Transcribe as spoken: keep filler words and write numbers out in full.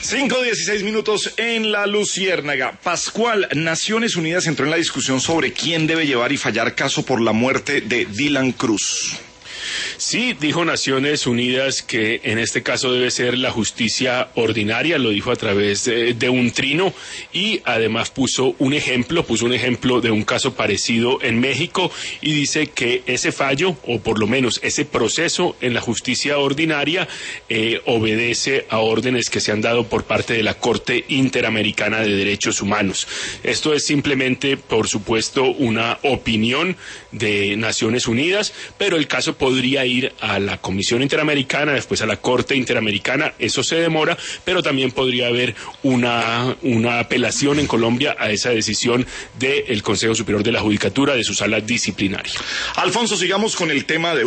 cinco dieciséis minutos en la Luciérnaga. Pascual, Naciones Unidas entró en la discusión sobre quién debe llevar y fallar caso por la muerte de Dylan Cruz. Sí, dijo Naciones Unidas que en este caso debe ser la justicia ordinaria, lo dijo a través de, de un trino, y además puso un ejemplo, puso un ejemplo de un caso parecido en México, y dice que ese fallo, o por lo menos ese proceso en la justicia ordinaria, eh, obedece a órdenes que se han dado por parte de la Corte Interamericana de Derechos Humanos. Esto es simplemente, por supuesto, una opinión de Naciones Unidas, pero el caso podría ir a la Comisión Interamericana, después a la Corte Interamericana. Eso se demora, pero también podría haber una, una apelación en Colombia a esa decisión del Consejo Superior de la Judicatura, de su sala disciplinaria. Alfonso, sigamos con el tema de